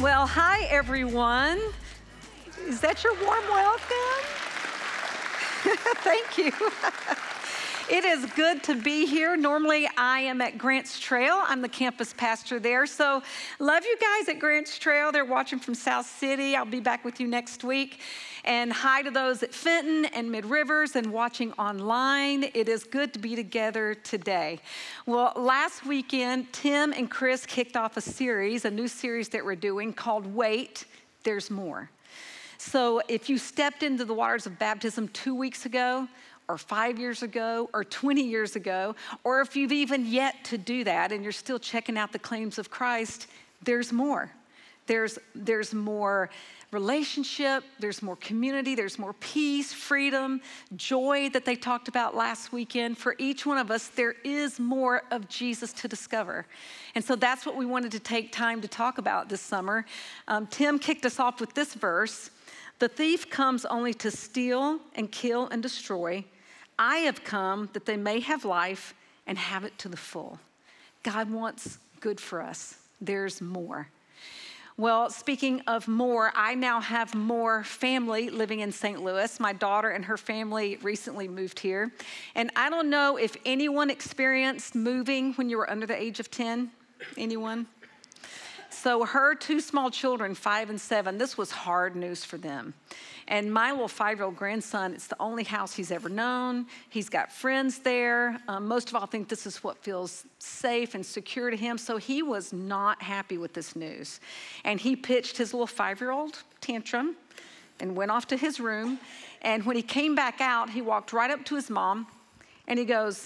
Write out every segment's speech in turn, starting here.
Well, hi, everyone. Is that your warm welcome? Thank you. It is good to be here. Normally, I am at Grants Trail. I'm the campus pastor there. So, love you guys at Grants Trail. They're watching from South City. I'll be back with you next week. And hi to those at Fenton and Mid Rivers and watching online. It is good to be together today. Well, last weekend, Tim and Chris kicked off a new series that we're doing called Wait, There's More. So if you stepped into the waters of baptism 2 weeks ago, or 5 years ago, or 20 years ago, or if you've even yet to do that and you're still checking out the claims of Christ, there's more. There's more relationship, there's more community, there's more peace, freedom, joy that they talked about last weekend. For each one of us, there is more of Jesus to discover. And so that's what we wanted to take time to talk about this summer. Tim kicked us off with this verse. The thief comes only to steal and kill and destroy. I have come that they may have life and have it to the full. God wants good for us. There's more. Well, speaking of more, I now have more family living in St. Louis. My daughter and her family recently moved here. And I don't know if anyone experienced moving when you were under the age of 10. Anyone? So her two small children, 5 and 7, this was hard news for them. And my little 5-year-old grandson, it's the only house he's ever known. He's got friends there. Most of all, I think this is what feels safe and secure to him. So he was not happy with this news. And he pitched his little 5-year-old tantrum and went off to his room. And when he came back out, he walked right up to his mom and he goes,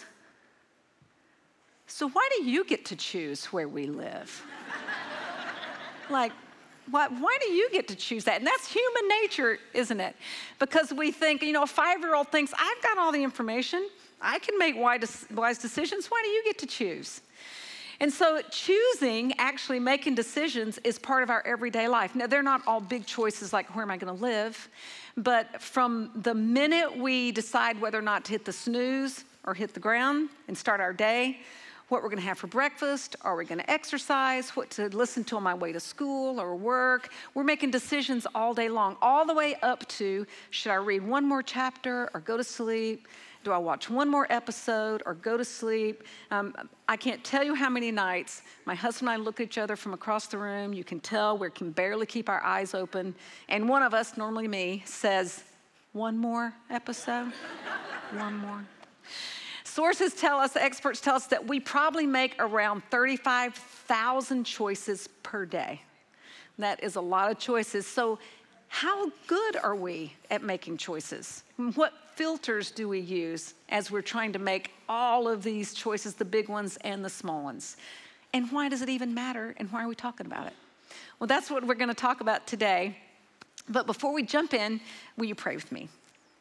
"So why do you get to choose where we live?" Like, why do you get to choose that? And that's human nature, isn't it? Because we think, a 5-year-old thinks, I've got all the information. I can make wise decisions. Why do you get to choose? And so actually making decisions is part of our everyday life. Now, they're not all big choices like where am I going to live? But from the minute we decide whether or not to hit the snooze or hit the ground and start our day, what we're going to have for breakfast, are we going to exercise, what to listen to on my way to school or work. We're making decisions all day long, all the way up to, should I read one more chapter or go to sleep? Do I watch one more episode or go to sleep? I can't tell you how many nights my husband and I look at each other from across the room. You can tell we can barely keep our eyes open. And one of us, normally me, says, one more episode? One more. Sources tell us, experts tell us that we probably make around 35,000 choices per day. That is a lot of choices. So how good are we at making choices? What filters do we use as we're trying to make all of these choices, the big ones and the small ones? And why does it even matter? And why are we talking about it? Well, that's what we're going to talk about today. But before we jump in, will you pray with me?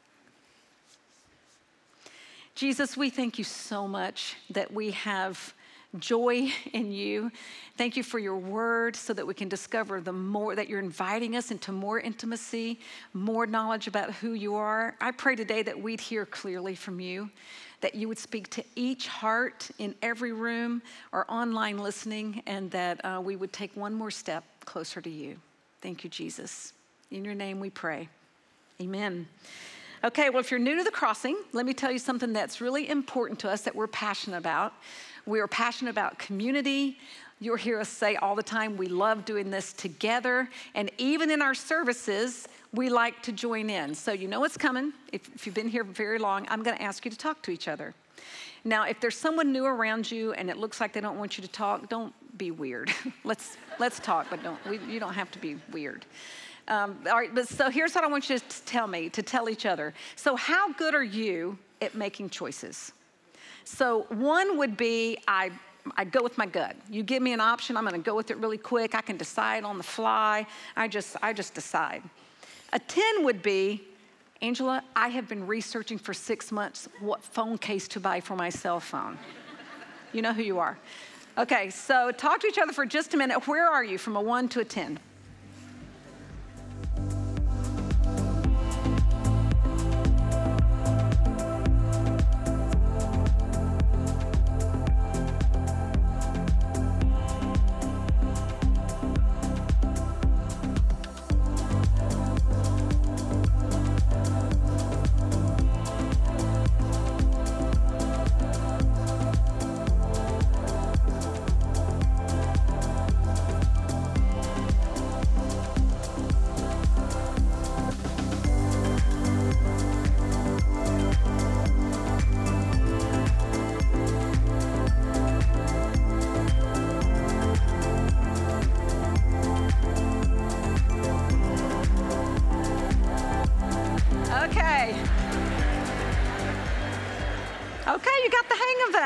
Jesus, we thank you so much that we have joy in you. Thank you for your word so that we can discover the more that you're inviting us into more intimacy, more knowledge about who you are. I pray today that we'd hear clearly from you, that you would speak to each heart in every room or online listening, and that we would take one more step closer to you. Thank you, Jesus. In your name we pray. Amen. Okay, well, if you're new to the Crossing, let me tell you something that's really important to us that we're passionate about. We are passionate about community. You'll hear us say all the time, we love doing this together. And even in our services, we like to join in. So you know what's coming. If you've been here very long, I'm going to ask you to talk to each other. Now, if there's someone new around you and it looks like they don't want you to talk, don't be weird. Let's talk, but you don't have to be weird. All right, but so here's what I want you to tell each other. So how good are you at making choices? So one would be, I go with my gut. You give me an option, I'm gonna go with it really quick. I can decide on the fly. I just decide. A 10 would be, Angela, I have been researching for 6 months what phone case to buy for my cell phone. You know who you are. Okay, so talk to each other for just a minute. Where are you from a 1 to a 10?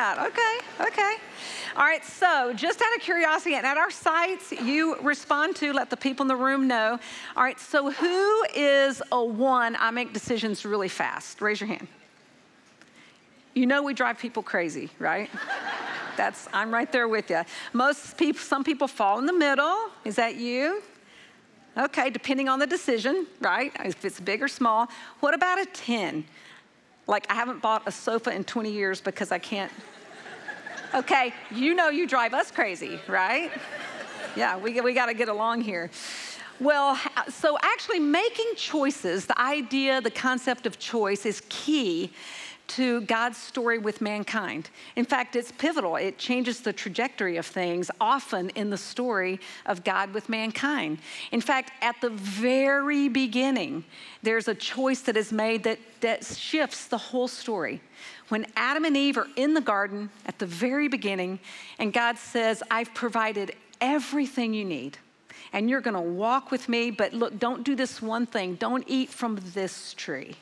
that. Okay. All right, so just out of curiosity, and at our sites, you respond to, let the people in the room know. All right, so who is a one, I make decisions really fast? Raise your hand. You know we drive people crazy, right? I'm right there with you. Some people fall in the middle. Is that you? Okay, depending on the decision, right? If it's big or small. What about a 10? Like, I haven't bought a sofa in 20 years because I can't. Okay, you know you drive us crazy, right? Yeah, we got to get along here. Well, so actually making choices, the concept of choice is key to God's story with mankind. In fact, it's pivotal. It changes the trajectory of things, often in the story of God with mankind. In fact, at the very beginning, there's a choice that is made that shifts the whole story. When Adam and Eve are in the garden at the very beginning, and God says, I've provided everything you need, and you're gonna walk with me, but look, don't do this one thing. Don't eat from this tree.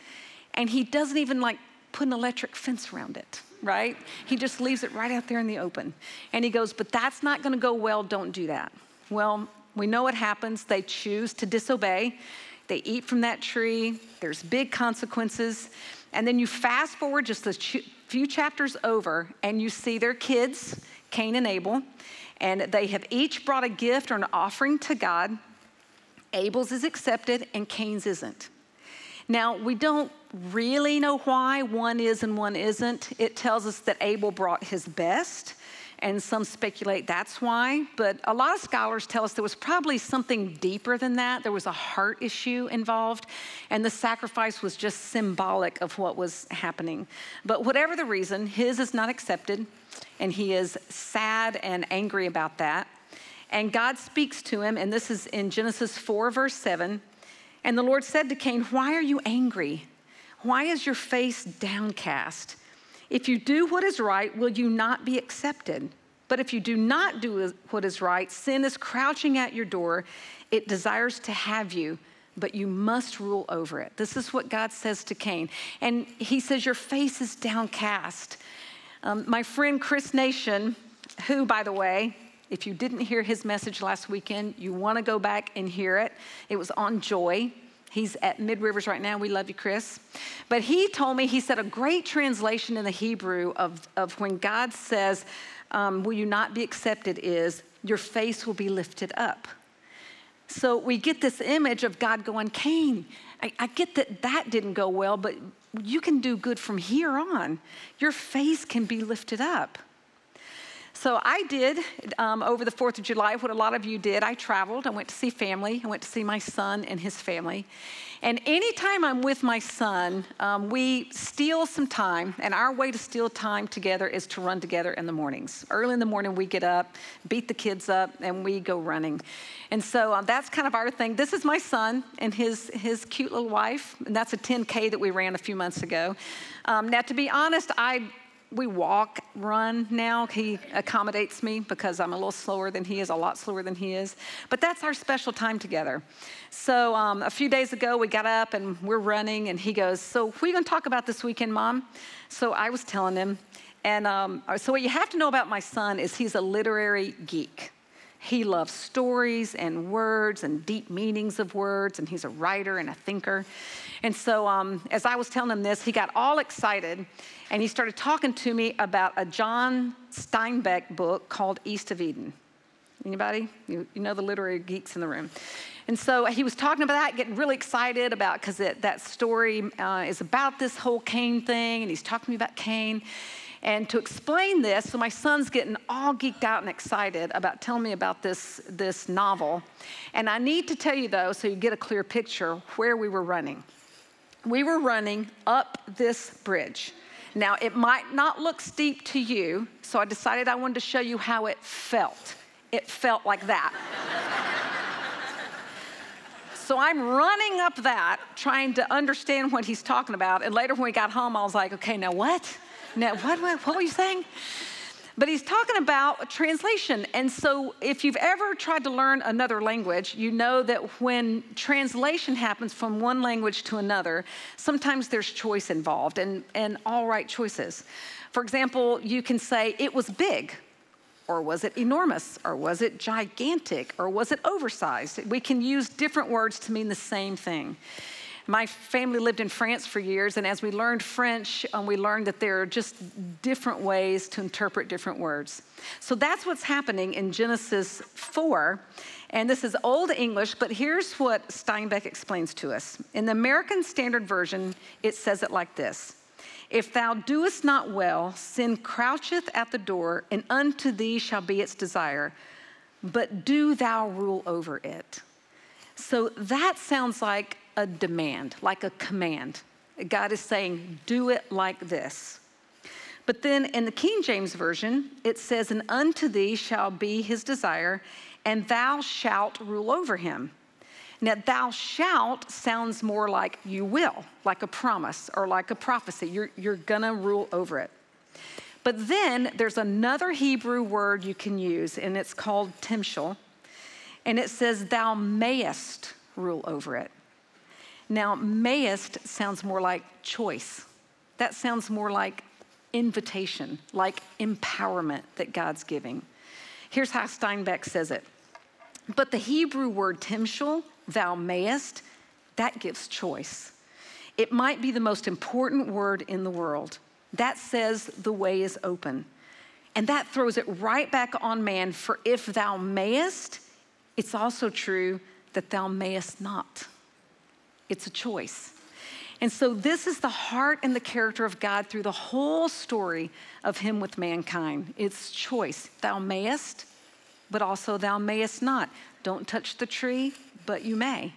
And he doesn't even put an electric fence around it, right? He just leaves it right out there in the open. And he goes, but that's not gonna go well, don't do that. Well, we know what happens. They choose to disobey. They eat from that tree. There's big consequences. And then you fast forward just a few chapters over, and you see their kids, Cain and Abel, and they have each brought a gift or an offering to God. Abel's is accepted, and Cain's isn't. Now, we don't really know why one is and one isn't. It tells us that Abel brought his best, and some speculate that's why. But a lot of scholars tell us there was probably something deeper than that. There was a heart issue involved, and the sacrifice was just symbolic of what was happening. But whatever the reason, his is not accepted, and he is sad and angry about that. And God speaks to him, and this is in Genesis 4, verse 7. And the Lord said to Cain, why are you angry? Why is your face downcast? If you do what is right, will you not be accepted? But if you do not do what is right, sin is crouching at your door. It desires to have you, but you must rule over it. This is what God says to Cain. And he says, your face is downcast. My friend Chris Nation, who, by the way, if you didn't hear his message last weekend, you want to go back and hear it. It was on joy. He's at Mid-Rivers right now. We love you, Chris. But he told me, he said a great translation in the Hebrew of when God says, will you not be accepted is, your face will be lifted up. So we get this image of God going, Cain, I get that didn't go well, but you can do good from here on. Your face can be lifted up. So I did, over the 4th of July, what a lot of you did. I traveled. I went to see family. I went to see my son and his family. And anytime I'm with my son, we steal some time. And our way to steal time together is to run together in the mornings. Early in the morning, we get up, beat the kids up, and we go running. And so that's kind of our thing. This is my son and his cute little wife. And that's a 10K that we ran a few months ago. Now, to be honest, we run now. He accommodates me because I'm a little slower than he is, a lot slower than he is. But that's our special time together. So a few days ago, we got up and we're running, and he goes, so what are you going to talk about this weekend, Mom? So I was telling him. And so what you have to know about my son is he's a literary geek. He loves stories and words and deep meanings of words, and he's a writer and a thinker. And so as I was telling him this, he got all excited, and he started talking to me about a John Steinbeck book called East of Eden. Anybody? You know the literary geeks in the room. And so he was talking about that, getting really excited about, because that story is about this whole Cain thing, and he's talking to me about Cain. And to explain this, so my son's getting all geeked out and excited about telling me about this novel. And I need to tell you, though, so you get a clear picture, where we were running. We were running up this bridge. Now, it might not look steep to you, so I decided I wanted to show you how it felt. It felt like that. So I'm running up that, trying to understand what he's talking about. And later when we got home, I was like, okay, now what? Now, what were you saying? But he's talking about translation. And so if you've ever tried to learn another language, you know that when translation happens from one language to another, sometimes there's choice involved and all right choices. For example, you can say, it was big, or was it enormous, or was it gigantic, or was it oversized? We can use different words to mean the same thing. My family lived in France for years, and as we learned French, we learned that there are just different ways to interpret different words. So that's what's happening in Genesis 4, and this is Old English, but here's what Steinbeck explains to us. In the American Standard Version, it says it like this: "If thou doest not well, sin croucheth at the door, and unto thee shall be its desire, but do thou rule over it." So that sounds like a demand, like a command. God is saying, do it like this. But then in the King James Version, it says, "And unto thee shall be his desire, and thou shalt rule over him." Now, thou shalt sounds more like you will, like a promise or like a prophecy. You're gonna rule over it. But then there's another Hebrew word you can use, and it's called timshel. And it says, "Thou mayest rule over it." Now, mayest sounds more like choice. That sounds more like invitation, like empowerment that God's giving. Here's how Steinbeck says it. But the Hebrew word timshel, thou mayest, that gives choice. It might be the most important word in the world. That says the way is open. And that throws it right back on man, for if thou mayest, it's also true that thou mayest not. It's a choice. And so this is the heart and the character of God through the whole story of him with mankind. It's choice. Thou mayest, but also thou mayest not. Don't touch the tree, but you may.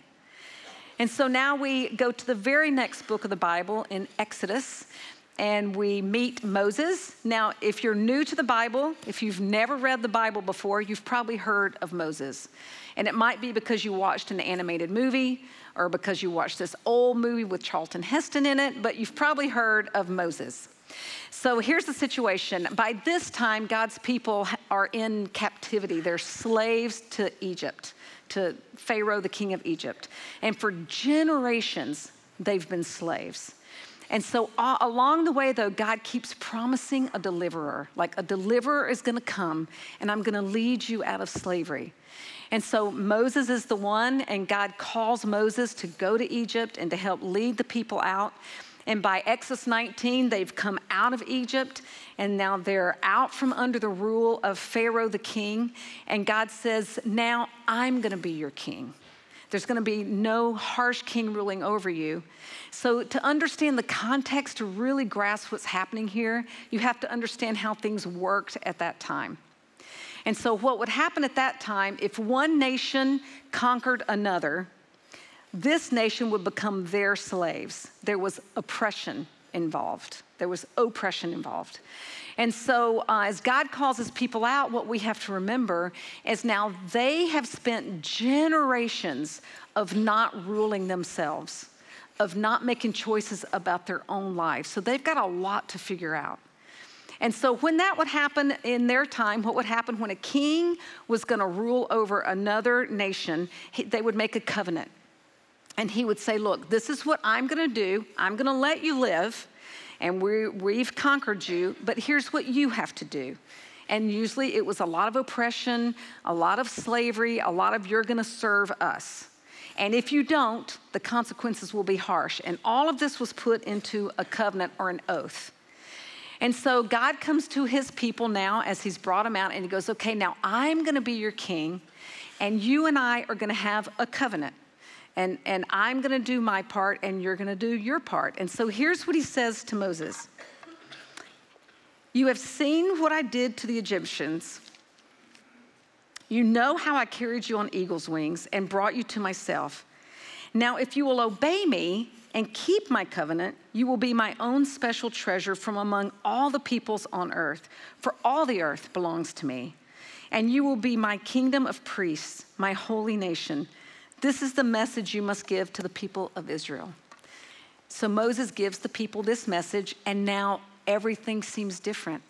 And so now we go to the very next book of the Bible in Exodus, and we meet Moses. Now, if you're new to the Bible, if you've never read the Bible before, you've probably heard of Moses. And it might be because you watched an animated movie or because you watched this old movie with Charlton Heston in it, but you've probably heard of Moses. So here's the situation. By this time, God's people are in captivity. They're slaves to Egypt, to Pharaoh, the king of Egypt. And for generations, they've been slaves. And so along the way, though, God keeps promising a deliverer. Like, a deliverer is going to come, and I'm going to lead you out of slavery. And so Moses is the one, and God calls Moses to go to Egypt and to help lead the people out. And by Exodus 19, they've come out of Egypt, and now they're out from under the rule of Pharaoh the king. And God says, now I'm going to be your king. There's going to be no harsh king ruling over you. So to understand the context, to really grasp what's happening here, you have to understand how things worked at that time. And so what would happen at that time, if one nation conquered another, this nation would become their slaves. There was oppression involved. There was oppression involved. And so as God calls his people out, what we have to remember is now they have spent generations of not ruling themselves, of not making choices about their own lives. So they've got a lot to figure out. And so when that would happen in their time, what would happen when a king was going to rule over another nation, they would make a covenant. And he would say, look, this is what I'm going to do. I'm going to let you live, and we've conquered you, but here's what you have to do. And usually it was a lot of oppression, a lot of slavery, a lot of you're going to serve us. And if you don't, the consequences will be harsh. And all of this was put into a covenant or an oath. And so God comes to his people now as he's brought them out, and he goes, okay, now I'm going to be your king, and you and I are going to have a covenant. And I'm going to do my part, and you're going to do your part. And so here's what he says to Moses. You have seen what I did to the Egyptians. You know how I carried you on eagle's wings and brought you to myself. Now, if you will obey me and keep my covenant, you will be my own special treasure from among all the peoples on earth, for all the earth belongs to me. And you will be my kingdom of priests, my holy nation. This is the message you must give to the people of Israel. So Moses gives the people this message, and now everything seems different.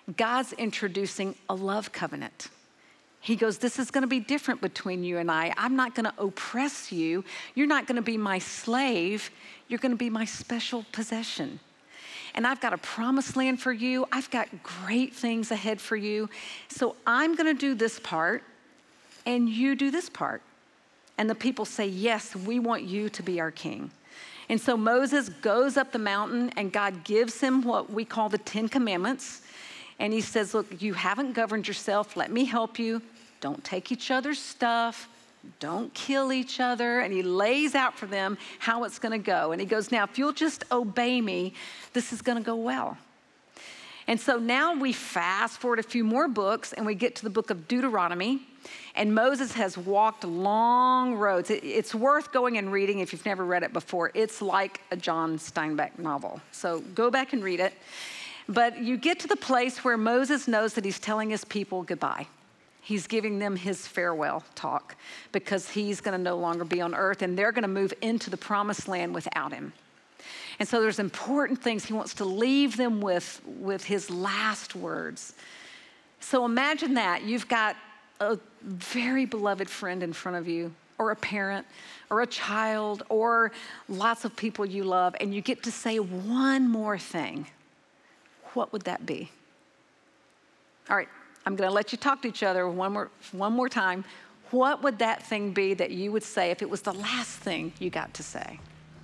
God's introducing a love covenant. He goes, this is going to be different between you and I. I'm not going to oppress you. You're not going to be my slave. You're going to be my special possession. And I've got a promised land for you. I've got great things ahead for you. So I'm going to do this part, and you do this part. And the people say, yes, we want you to be our king. And so Moses goes up the mountain, and God gives him what we call the 10 Commandments. And he says, look, you haven't governed yourself. Let me help you. Don't take each other's stuff. Don't kill each other. And he lays out for them how it's going to go. And he goes, now, if you'll just obey me, this is going to go well. And so now we fast forward a few more books, and we get to the book of Deuteronomy. And Moses has walked long roads. It's worth going and reading if you've never read it before. It's like a John Steinbeck novel. So go back and read it. But you get to the place where Moses knows that he's telling his people goodbye. He's giving them his farewell talk because he's going to no longer be on earth, and they're going to move into the promised land without him. And so there's important things he wants to leave them with his last words. So imagine that. You've got a very beloved friend in front of you, or a parent, or a child, or lots of people you love, and you get to say one more thing. What would that be? All right, I'm going to let you talk to each other one more time. What would that thing be that you would say if it was the last thing you got to say?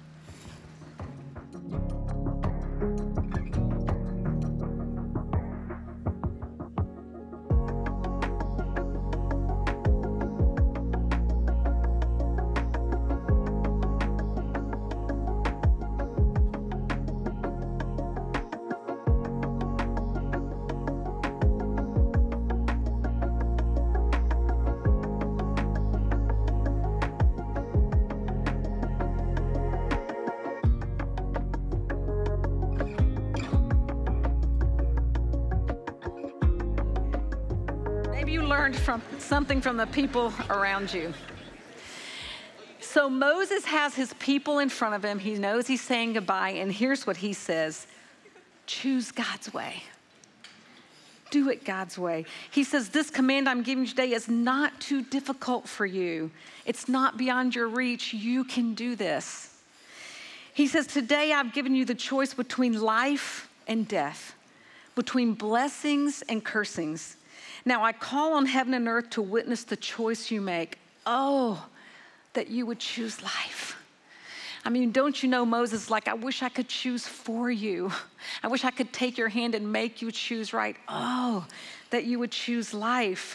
Something from the people around you. So Moses has his people in front of him. He knows he's saying goodbye, and here's what he says: choose God's way. Do it God's way. He says, this command I'm giving you today is not too difficult for you. It's not beyond your reach. You can do this. He says, today I've given you the choice between life and death, between blessings and cursings. Now I call on heaven and earth to witness the choice you make. Oh, that you would choose life. I mean, don't you know Moses, like, I wish I could choose for you. I wish I could take your hand and make you choose right. Oh, that you would choose life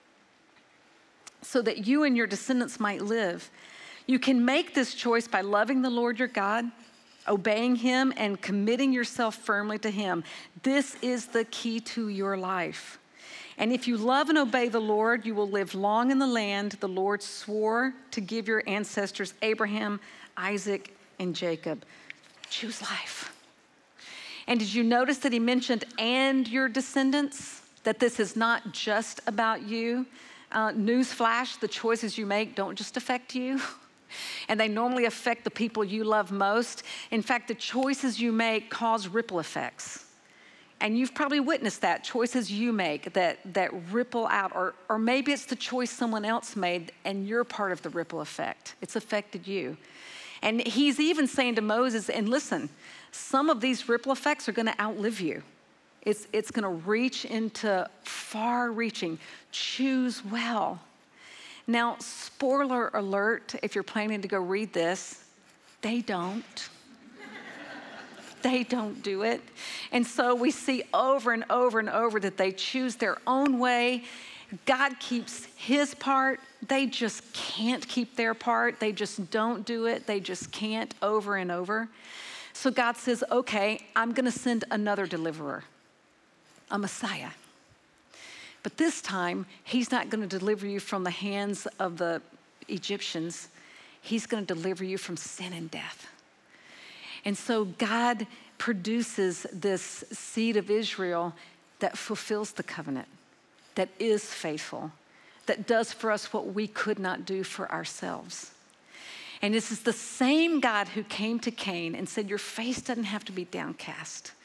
so that you and your descendants might live. You can make this choice by loving the Lord your God, obeying him, and committing yourself firmly to him. This is the key to your life. And if you love and obey the Lord, you will live long in the land the Lord swore to give your ancestors, Abraham, Isaac, and Jacob. Choose life. And did you notice that he mentioned, and your descendants? That this is not just about you. Newsflash, the choices you make don't just affect you. And they normally affect the people you love most. In fact, the choices you make cause ripple effects. And you've probably witnessed that, choices you make that ripple out, or maybe it's the choice someone else made and you're part of the ripple effect. It's affected you. And he's even saying to Moses, and listen, some of these ripple effects are gonna outlive you. It's gonna reach into far-reaching. Choose well. Now, spoiler alert, if you're planning to go read this, they don't. They don't do it. And so we see over and over and over that they choose their own way. God keeps his part. They just can't keep their part. They just don't do it. They just can't, over and over. So God says, okay, I'm going to send another deliverer, a Messiah. But this time, he's not going to deliver you from the hands of the Egyptians. He's going to deliver you from sin and death. And so God produces this seed of Israel that fulfills the covenant, that is faithful, that does for us what we could not do for ourselves. And this is the same God who came to Cain and said, your face doesn't have to be downcast.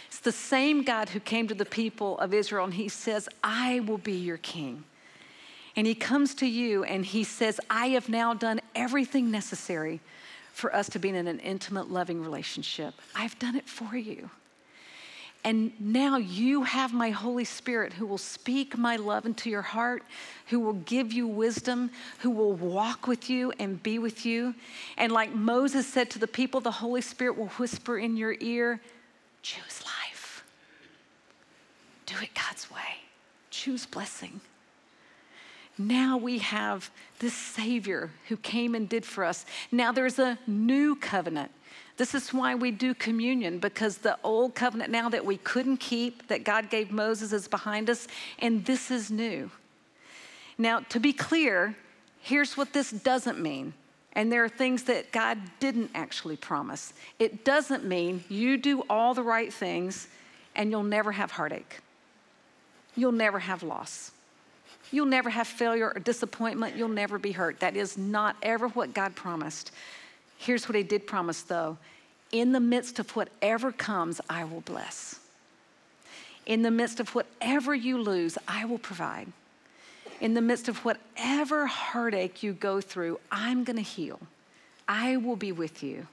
It's the same God who came to the people of Israel and he says, I will be your king. And he comes to you and he says, I have now done everything necessary for us to be in an intimate, loving relationship. I've done it for you. And now you have my Holy Spirit who will speak my love into your heart, who will give you wisdom, who will walk with you and be with you. And like Moses said to the people, the Holy Spirit will whisper in your ear, choose life. Do it God's way. Choose blessing. Now we have this Savior who came and did for us. Now there's a new covenant. This is why we do communion, because the old covenant now that we couldn't keep, that God gave Moses, is behind us, and this is new. Now, to be clear, here's what this doesn't mean. And there are things that God didn't actually promise. It doesn't mean you do all the right things and you'll never have heartache. You'll never have loss. You'll never have failure or disappointment. You'll never be hurt. That is not ever what God promised. Here's what he did promise, though. In the midst of whatever comes, I will bless. In the midst of whatever you lose, I will provide. In the midst of whatever heartache you go through, I'm going to heal. I will be with you.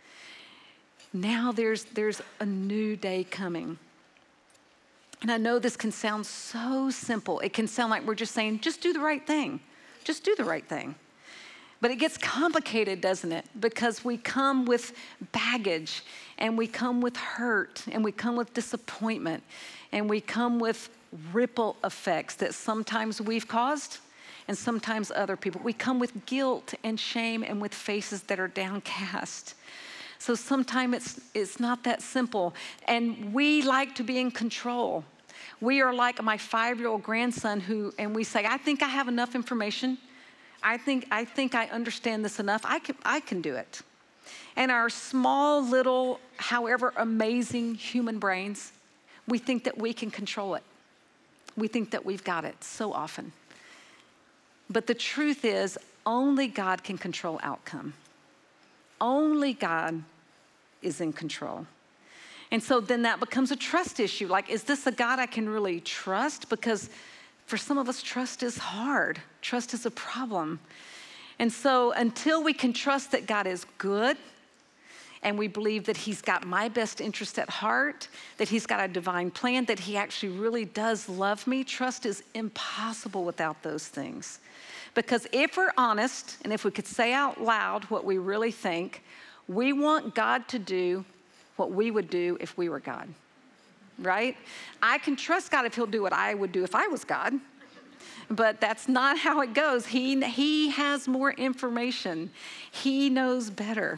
Now there's a new day coming. And I know this can sound so simple. It can sound like we're just saying, just do the right thing. Just do the right thing. But it gets complicated, doesn't it? Because we come with baggage, and we come with hurt, and we come with disappointment, and we come with ripple effects that sometimes we've caused and sometimes other people. We come with guilt and shame and with faces that are downcast. So sometimes it's not that simple. And we like to be in control. We are like my 5-year-old grandson and we say, I think I have enough information. I think I understand this enough. I can do it. And our small little, however amazing human brains, we think that we can control it. We think that we've got it so often. But the truth is, only God can control outcome. Only God is in control. And so then that becomes a trust issue. Like, is this a God I can really trust? Because for some of us, trust is hard. Trust is a problem. And so until we can trust that God is good, and we believe that he's got my best interest at heart, that he's got a divine plan, that he actually really does love me, trust is impossible without those things. Because if we're honest, and if we could say out loud what we really think, we want God to do what we would do if we were God, right? I can trust God if he'll do what I would do if I was God. But that's not how it goes. He has more information. He knows better.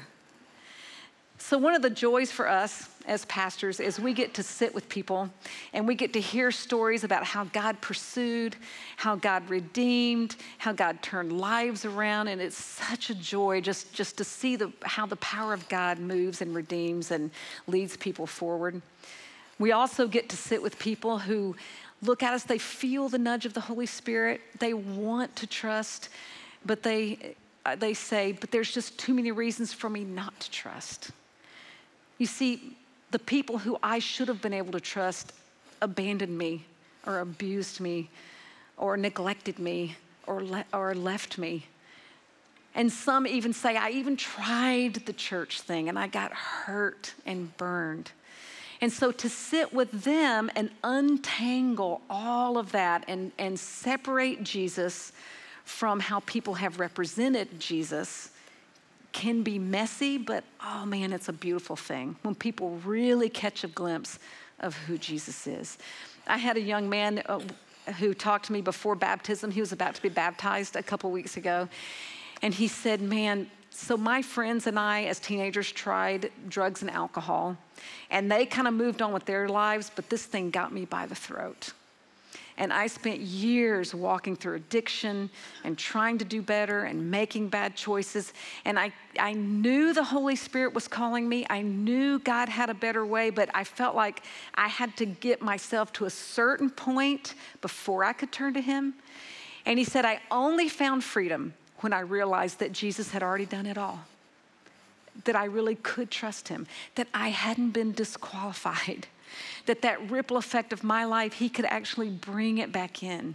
So one of the joys for us as pastors is we get to sit with people and we get to hear stories about how God pursued, how God redeemed, how God turned lives around. And it's such a joy just to see how the power of God moves and redeems and leads people forward. We also get to sit with people who look at us, they feel the nudge of the Holy Spirit, they want to trust, but they say, but there's just too many reasons for me not to trust. You see, the people who I should have been able to trust abandoned me or abused me or neglected me or left me. And some even say, I even tried the church thing and I got hurt and burned. And so to sit with them and untangle all of that and separate Jesus from how people have represented Jesus can be messy, but oh man, it's a beautiful thing when people really catch a glimpse of who Jesus is. I had a young man who talked to me before baptism. He was about to be baptized a couple weeks ago. And he said, man, so my friends and I as teenagers tried drugs and alcohol, and they kind of moved on with their lives, but this thing got me by the throat. And I spent years walking through addiction and trying to do better and making bad choices. And I knew the Holy Spirit was calling me. I knew God had a better way, but I felt like I had to get myself to a certain point before I could turn to him. And he said, I only found freedom when I realized that Jesus had already done it all, that I really could trust him, that I hadn't been disqualified. that ripple effect of my life, he could actually bring it back in.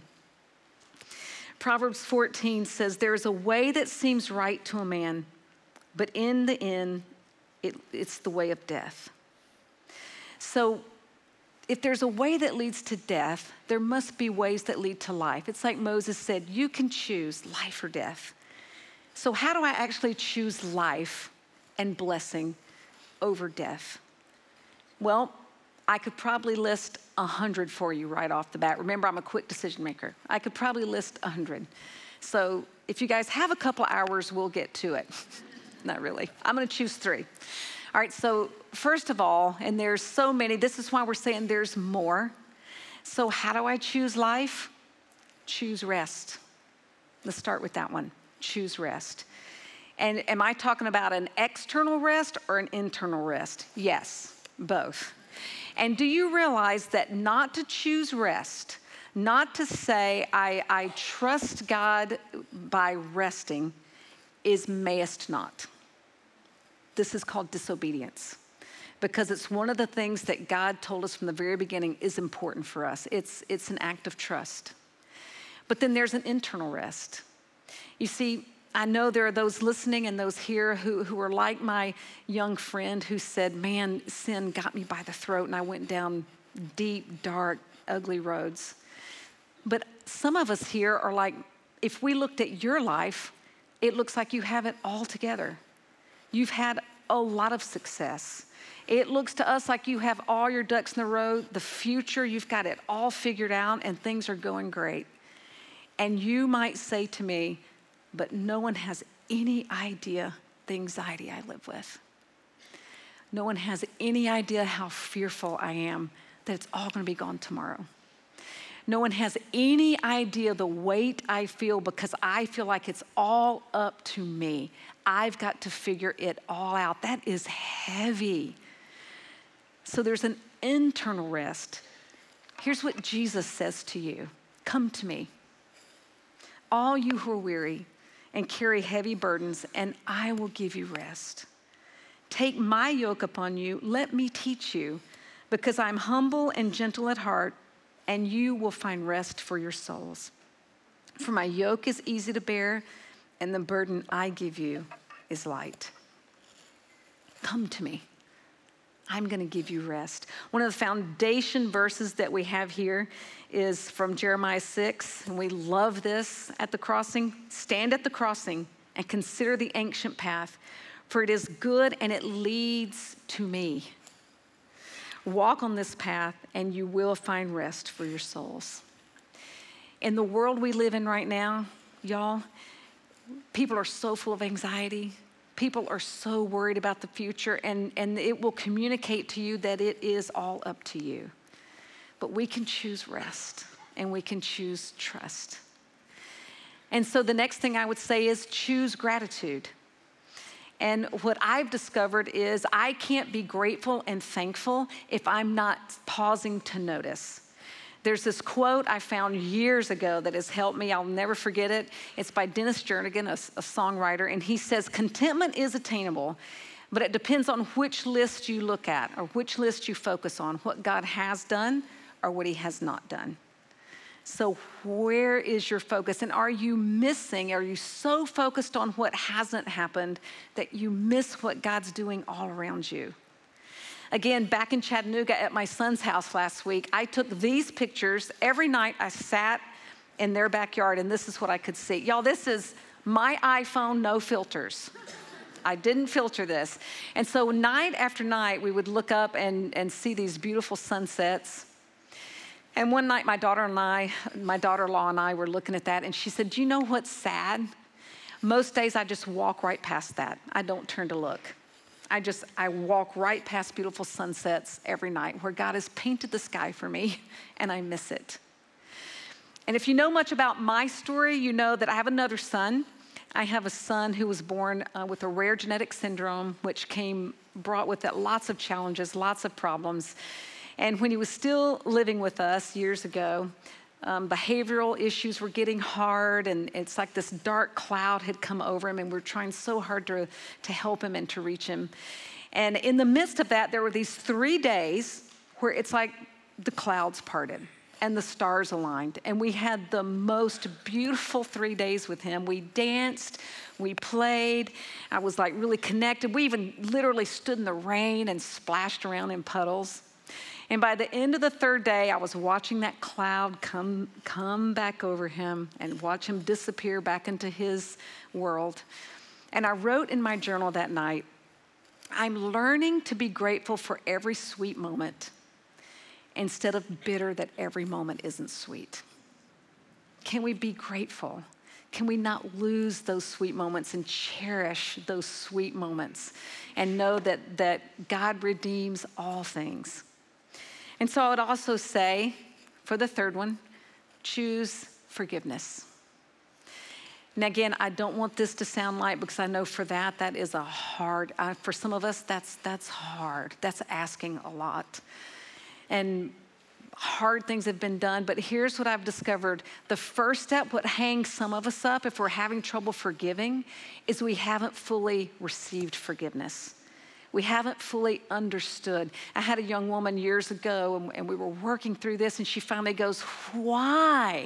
Proverbs 14 says, there's a way that seems right to a man, but in the end, it's the way of death. So if there's a way that leads to death, there must be ways that lead to life. It's like Moses said, you can choose life or death. So how do I actually choose life and blessing over death? Well, I could probably list 100 for you right off the bat. Remember, I'm a quick decision maker. I could probably list 100. So if you guys have a couple hours, we'll get to it. Not really. I'm going to choose 3. All right, so first of all, and there's so many, this is why we're saying there's more. So how do I choose life? Choose rest. Let's start with that one. Choose rest. And am I talking about an external rest or an internal rest? Yes, both. And do you realize that not to choose rest, not to say I trust God by resting, is mayest not. This is called disobedience, because it's one of the things that God told us from the very beginning is important for us. It's an act of trust. But then there's an internal rest. You see, I know there are those listening and those here who are like my young friend who said, man, sin got me by the throat and I went down deep, dark, ugly roads. But some of us here are like, if we looked at your life, it looks like you have it all together. You've had a lot of success. It looks to us like you have all your ducks in a row. The future, you've got it all figured out and things are going great. And you might say to me, but no one has any idea the anxiety I live with. No one has any idea how fearful I am that it's all going to be gone tomorrow. No one has any idea the weight I feel because I feel like it's all up to me. I've got to figure it all out. That is heavy. So there's an internal rest. Here's what Jesus says to you. Come to me, all you who are weary and carry heavy burdens, and I will give you rest. Take my yoke upon you. Let me teach you, because I'm humble and gentle at heart, and you will find rest for your souls. For my yoke is easy to bear, and the burden I give you is light. Come to me. I'm going to give you rest. One of the foundation verses that we have here is from Jeremiah 6, and we love this at the crossing. Stand at the crossing and consider the ancient path, for it is good and it leads to me. Walk on this path and you will find rest for your souls. In the world we live in right now, y'all, people are so full of anxiety. People are so worried about the future, and it will communicate to you that it is all up to you. But we can choose rest and we can choose trust. And so the next thing I would say is choose gratitude. And what I've discovered is I can't be grateful and thankful if I'm not pausing to notice. There's this quote I found years ago that has helped me. I'll never forget it. It's by Dennis Jernigan, a songwriter, and he says, contentment is attainable, but it depends on which list you look at or which list you focus on, what God has done or what he has not done. So where is your focus? And are you so focused on what hasn't happened that you miss what God's doing all around you? Again, back in Chattanooga at my son's house last week, I took these pictures. Every night I sat in their backyard and this is what I could see. Y'all, this is my iPhone, no filters. I didn't filter this. And so night after night, we would look up and see these beautiful sunsets. And one night, my daughter-in-law and I were looking at that, and she said, do you know what's sad? Most days I just walk right past that. I don't turn to look. I walk right past beautiful sunsets every night where God has painted the sky for me, and I miss it. And if you know much about my story, you know that I have another son. I have a son who was born with a rare genetic syndrome, which brought with it lots of challenges, lots of problems. And when he was still living with us years ago, behavioral issues were getting hard, and it's like this dark cloud had come over him, and we're trying so hard to help him and to reach him. And in the midst of that, there were these 3 days where it's like the clouds parted and the stars aligned. And we had the most beautiful 3 days with him. We danced, we played. I was like really connected. We even literally stood in the rain and splashed around in puddles. And by the end of the third day, I was watching that cloud come back over him and watch him disappear back into his world. And I wrote in my journal that night, I'm learning to be grateful for every sweet moment instead of bitter that every moment isn't sweet. Can we be grateful? Can we not lose those sweet moments and cherish those sweet moments and know that God redeems all things? And so I would also say, for the third one, choose forgiveness. And again, I don't want this to sound light because I know for that is a hard, for some of us, that's hard. That's asking a lot. And hard things have been done, but here's what I've discovered. The first step, what hangs some of us up if we're having trouble forgiving, is we haven't fully received forgiveness. We haven't fully understood. I had a young woman years ago, and we were working through this, and she finally goes, why?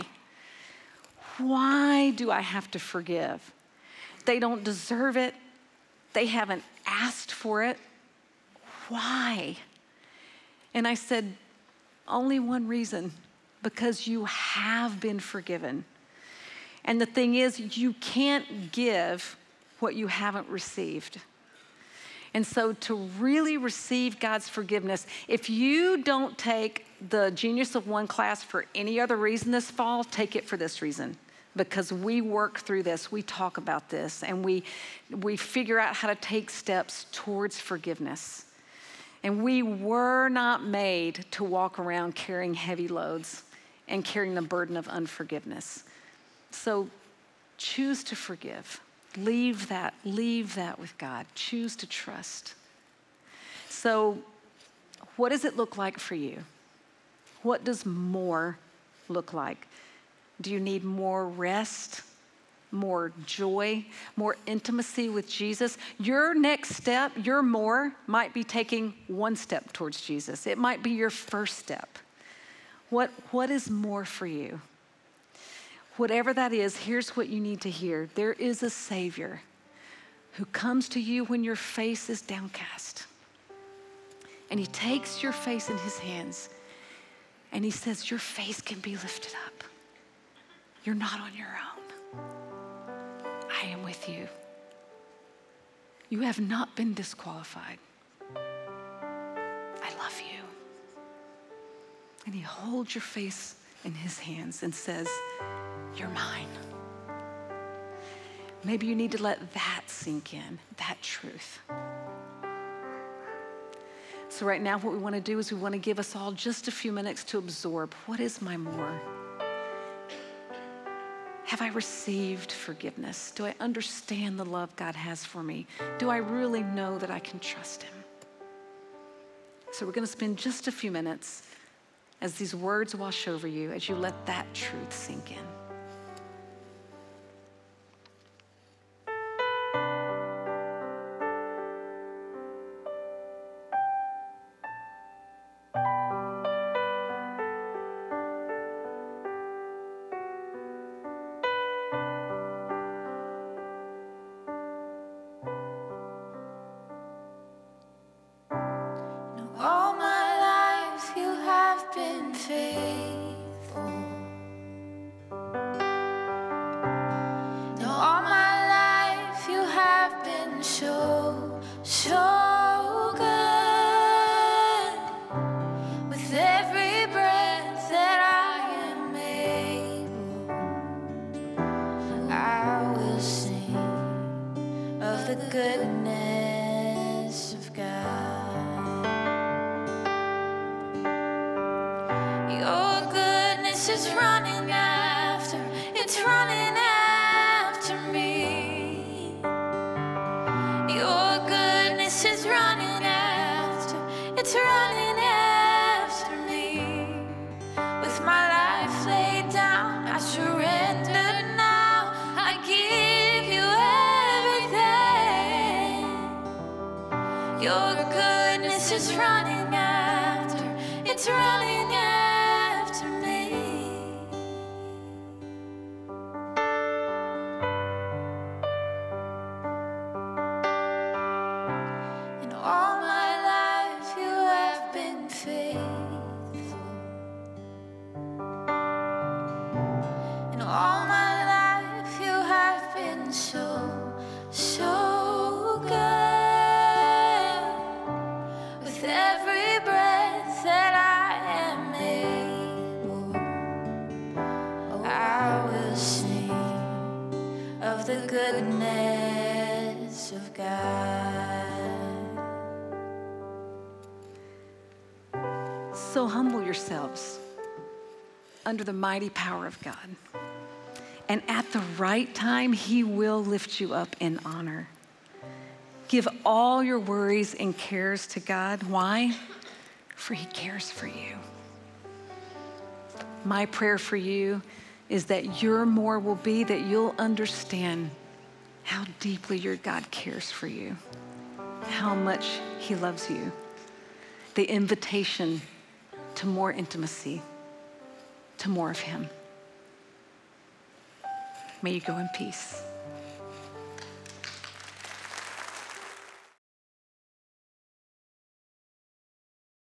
Why do I have to forgive? They don't deserve it. They haven't asked for it. Why? And I said, only one reason, because you have been forgiven. And the thing is, you can't give what you haven't received. And so to really receive God's forgiveness, if you don't take the Genius of One class for any other reason this fall, take it for this reason. Because we work through this, we talk about this, and we figure out how to take steps towards forgiveness. And we were not made to walk around carrying heavy loads and carrying the burden of unforgiveness. So choose to forgive. Leave that with God. Choose to trust. So what does it look like for you? What does more look like? Do you need more rest, more joy, more intimacy with Jesus? Your next step, your more, might be taking one step towards Jesus. It might be your first step. What is more for you? Whatever that is, here's what you need to hear. There is a Savior who comes to you when your face is downcast. And he takes your face in his hands and he says, your face can be lifted up. You're not on your own. I am with you. You have not been disqualified. I love you. And he holds your face in his hands and says, you're mine. Maybe you need to let that sink in, that truth. So right now what we want to do is we want to give us all just a few minutes to absorb. What is my more? Have I received forgiveness? Do I understand the love God has for me? Do I really know that I can trust him? So we're going to spend just a few minutes as these words wash over you, as you let that truth sink in. it's running after me. And all my life you have been faithful. And all my life you have been so, so good. With every breath that I am able, oh, I will sing of the goodness of God. So humble yourselves under the mighty power of God. And at the right time, he will lift you up in honor. Give all your worries and cares to God. Why? For he cares for you. My prayer for you is that your more will be that you'll understand how deeply your God cares for you, how much he loves you. The invitation to more intimacy, to more of him. May you go in peace.